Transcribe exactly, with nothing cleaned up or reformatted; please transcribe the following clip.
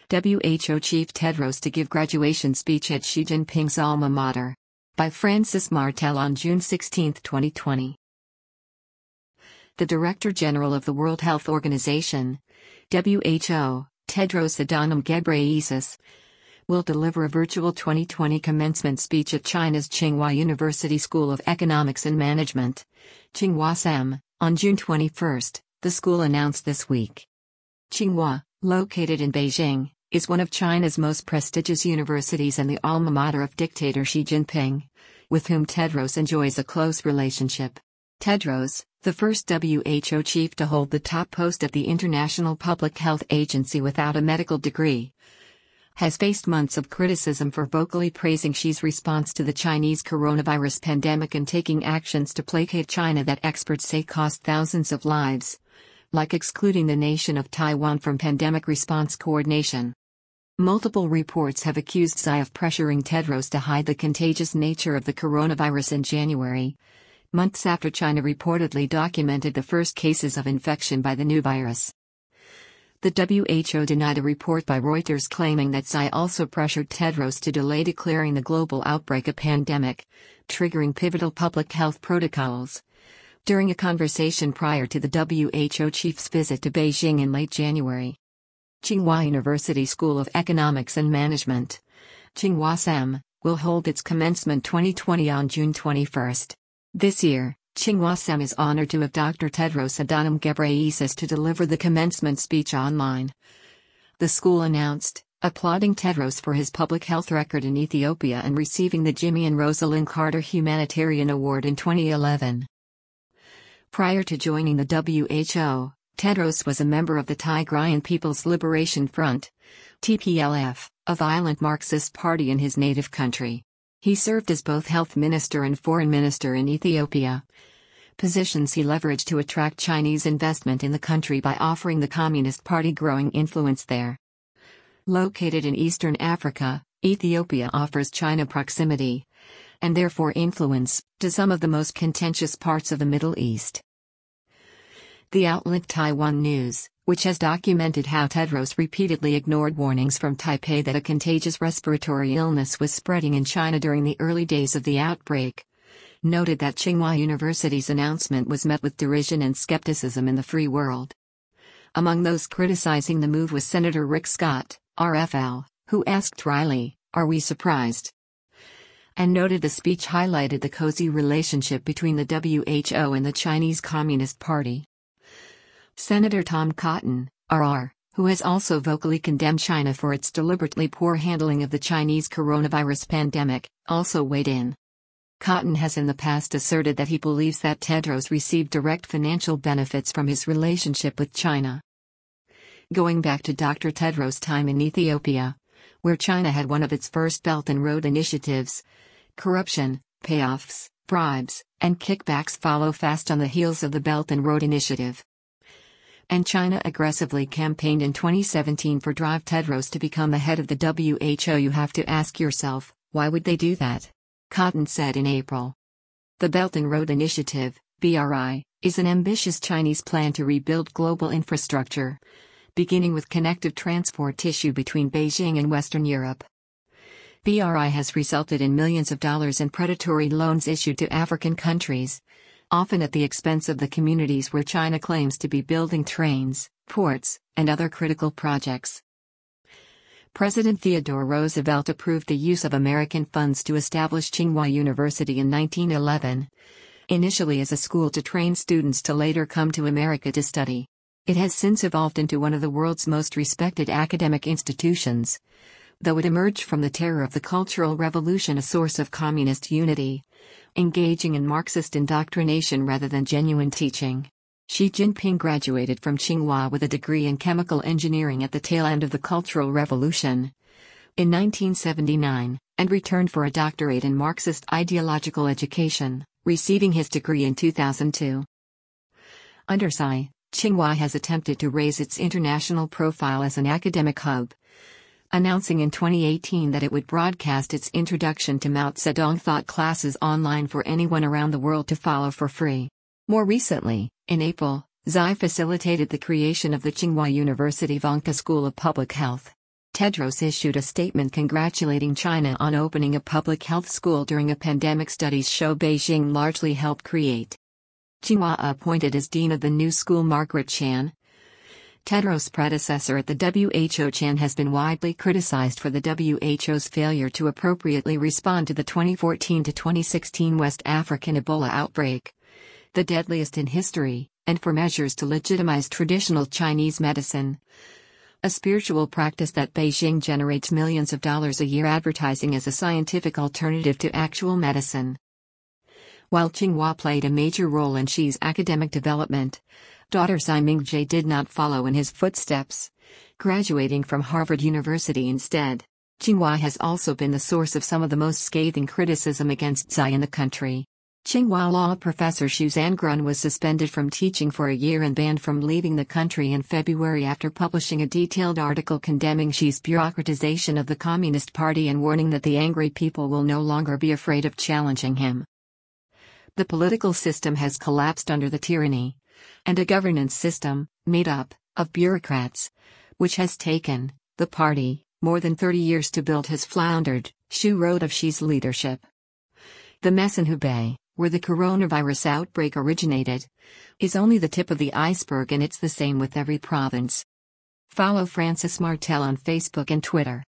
W H O Chief Tedros to give graduation speech at Xi Jinping's alma mater. By Francis Martel on June sixteenth, twenty twenty. The Director General of the World Health Organization, W H O, Tedros Adhanom Ghebreyesus, will deliver a virtual twenty twenty commencement speech at China's Tsinghua University School of Economics and Management, Tsinghua S E M, on June twenty-first, the school announced this week. Tsinghua, located in Beijing, is one of China's most prestigious universities and the alma mater of dictator Xi Jinping, with whom Tedros enjoys a close relationship. Tedros, the first W H O chief to hold the top post at the International Public Health Agency without a medical degree, has faced months of criticism for vocally praising Xi's response to the Chinese coronavirus pandemic and taking actions to placate China that experts say cost thousands of lives, like excluding the nation of Taiwan from pandemic response coordination. Multiple reports have accused Xi of pressuring Tedros to hide the contagious nature of the coronavirus in January, months after China reportedly documented the first cases of infection by the new virus. The W H O denied a report by Reuters claiming that Xi also pressured Tedros to delay declaring the global outbreak a pandemic, triggering pivotal public health protocols, during a conversation prior to the W H O chief's visit to Beijing in late January. Tsinghua University School of Economics and Management, Tsinghua S E M, will hold its commencement twenty twenty on June twenty-first. This year, Tsinghua S E M is honored to have Doctor Tedros Adhanom Ghebreyesus to deliver the commencement speech online. The school announced, applauding Tedros for his public health record in Ethiopia and receiving the Jimmy and Rosalind Carter Humanitarian Award in twenty eleven. Prior to joining the W H O, Tedros was a member of the Tigrayan People's Liberation Front, T P L F, a violent Marxist party in his native country. He served as both health minister and foreign minister in Ethiopia, positions he leveraged to attract Chinese investment in the country by offering the Communist Party growing influence there. Located in Eastern Africa, Ethiopia offers China proximity, and therefore influence, to some of the most contentious parts of the Middle East. The outlet Taiwan News, which has documented how Tedros repeatedly ignored warnings from Taipei that a contagious respiratory illness was spreading in China during the early days of the outbreak, noted that Tsinghua University's announcement was met with derision and skepticism in the free world. Among those criticizing the move was Senator Rick Scott, R F L, who asked Riley, "Are we surprised?" and noted the speech highlighted the cozy relationship between the W H O and the Chinese Communist Party. Senator Tom Cotton, R R, who has also vocally condemned China for its deliberately poor handling of the Chinese coronavirus pandemic, also weighed in. Cotton has in the past asserted that he believes that Tedros received direct financial benefits from his relationship with China. Going back to Doctor Tedros' time in Ethiopia, where China had one of its first Belt and Road initiatives, corruption, payoffs, bribes, and kickbacks follow fast on the heels of the Belt and Road Initiative. And China aggressively campaigned in twenty seventeen for Drive Tedros to become the head of the W H O. You have to ask yourself, why would they do that? Cotton said in April. The Belt and Road Initiative, B R I, is an ambitious Chinese plan to rebuild global infrastructure, beginning with connective transport tissue between Beijing and Western Europe. B R I has resulted in millions of dollars in predatory loans issued to African countries, often at the expense of the communities where China claims to be building trains, ports, and other critical projects. President Theodore Roosevelt approved the use of American funds to establish Tsinghua University in nineteen eleven, initially as a school to train students to later come to America to study. It has since evolved into one of the world's most respected academic institutions, though it emerged from the terror of the Cultural Revolution a source of communist unity, engaging in Marxist indoctrination rather than genuine teaching. Xi Jinping graduated from Tsinghua with a degree in chemical engineering at the tail end of the Cultural Revolution in nineteen seventy-nine, and returned for a doctorate in Marxist ideological education, receiving his degree in two thousand two. Under Xi, Tsinghua has attempted to raise its international profile as an academic hub, announcing in twenty eighteen that it would broadcast its Introduction to Mao Zedong thought classes online for anyone around the world to follow for free. More recently, in April, Xi facilitated the creation of the Tsinghua University Vanke School of Public Health. Tedros issued a statement congratulating China on opening a public health school during a pandemic studies show Beijing largely helped create. Xinhua appointed as dean of the new school Margaret Chan. Tedros' predecessor at the W H O Chan has been widely criticized for the W H O's failure to appropriately respond to the twenty fourteen to twenty sixteen West African Ebola outbreak, the deadliest in history, and for measures to legitimize traditional Chinese medicine, a spiritual practice that Beijing generates millions of dollars a year advertising as a scientific alternative to actual medicine. While Xinhua played a major role in Xi's academic development, daughter Tsai Ming-je did not follow in his footsteps, graduating from Harvard University instead. Xinhua has also been the source of some of the most scathing criticism against Tsai in the country. Tsinghua law professor Xu Zhangrun was suspended from teaching for a year and banned from leaving the country in February after publishing a detailed article condemning Xi's bureaucratization of the Communist Party and warning that the angry people will no longer be afraid of challenging him. The political system has collapsed under the tyranny, and a governance system, made up of bureaucrats, which has taken the party more than thirty years to build, has floundered, Xu wrote of Xi's leadership. The mess in Hubei, where the coronavirus outbreak originated, is only the tip of the iceberg, and it's the same with every province. Follow Francis Martel on Facebook and Twitter.